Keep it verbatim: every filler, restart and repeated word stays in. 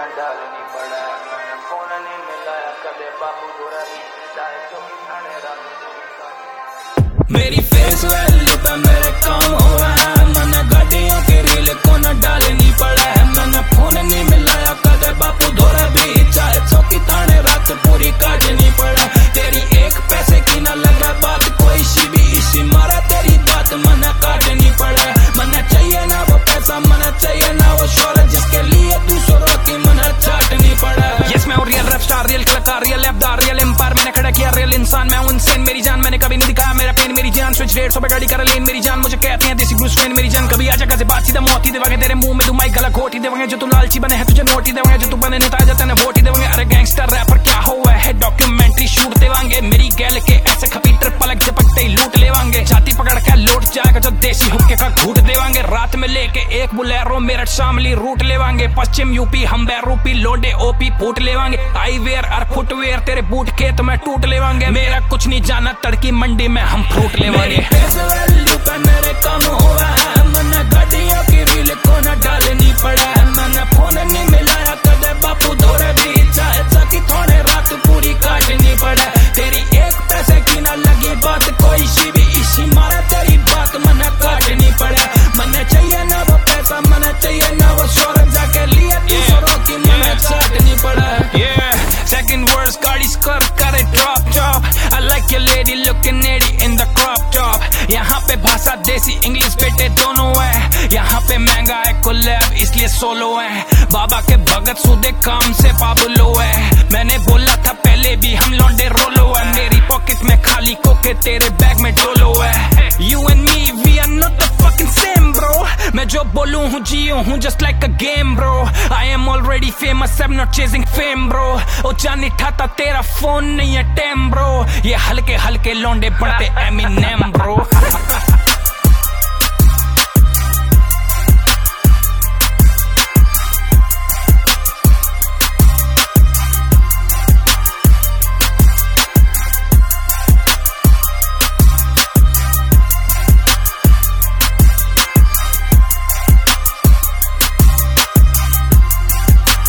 डाल नहीं पड़ा, मैंने फोन नहीं मिलाया कदे बापू गोरा भी चाहे चौकी थाने रात। मेरी फेस वैल्यू पे मेरे काम हुआ है, मैंने गाड़ियों की रील को न डाल नहीं पड़ा है। मैंने फोन नहीं मिलाया कदे बापू गोरा भी चाहे चौकी थाने रात पूरी काट नहीं पड़ा। तेरी एक पैसे की न लगा बात, कोई सी भी इसी मारा तेरी बात मना काट नहीं पड़ा। मना चाहिए ना वो पैसा, मना चाहिए ना वो शोहरत, जिसके लिए दूसरों की मना चाट नहीं पड़ा। यस मैं हूँ रियल रैप स्टार, रियल कलाकार, रियल एफदार, रियल एम्पायर, मैंने खड़ा किया रियल इंसान। मैं हूँ इंसान, मेरी जान मैंने कभी नहीं दिखाया मेरा पेन मेरी जान। स्विच रेट सौ पे गाड़ी कर लेन मेरी जान, मुझे कहते हैं देसी ब्रूस वेन मेरी जान। कभी आ जगह से बात सीधा मौत ही देवांगे तेरे मुंह में, तू माइक गला खोट ही देवांगे। जो तू लालची बने है तुझे नोट ही देवांगे, जो तू बने नेता जाता है वोट ही देवांगे। अरे गैंगस्टर रैपर क्या हुआ है, डॉक्यूमेंट्री शूट देवांगे। मेरी गैल के ऐसे खपीटर पलक झपकते ही लूट लेवांगे। छाती पकड़ के लौट जाएगा जो देसी हुक्के का घूट देवांगे। रात में लेके एक बुलेरो मेरठ शामली रूट लेवांगे। पश्चिम यूपी हम बैरूपी लोडे ओपी फूट लेवांगे। आई वेयर और फुटवेयर तेरे बूट खेत में टूट लेवांगे। मेरा कुछ नहीं जाना तड़की मंडी में हम फ्रूट लेवांगे। मेरे काम हुआ है, मैंने गाड़ियों की रील को न डाल नहीं पड़ा है। मैंने फोन नहीं मिलाया कदे बापू दौरे भी चाहे चौकी थोड़े रात पूरी काट नहीं पड़ा। तेरी एक पैसे की न लगी बात, कोई सी भी इसी मारा तेरी बात मना काट नहीं पड़ा। मना चाहिए ना वो पैसा, मना चाहिए ना वो शोहरत, जाके लिए दूसरों की मना चाट नहीं पड़ा। Second verse गाड़ी स्कर करे drop top, I like your lady looking nerdy in the crop top। यहाँ पे भाषा देसी इंग्लिश बेटे दोनों है, यहाँ पे महंगा है कोलैब इसलिए सोलो है। बाबा के भगत सूदे काम से पाबुलो है। मैंने बोला था पहले भी हम लौंडे रोलो है। मेरी पॉकेट में खाली कोके तेरे बैग में डोलो है। You and me we are not the fucking same bro। मैं जो बोलूं हूँ जियो हूँ just like a game bro। I am already famous, I'm not chasing fame bro। ओ जानी ठाता तेरा फोन नहीं है टेम ब्रो, ये हल्के हल्के लौंडे पड़ते एमिनेम ब्रो।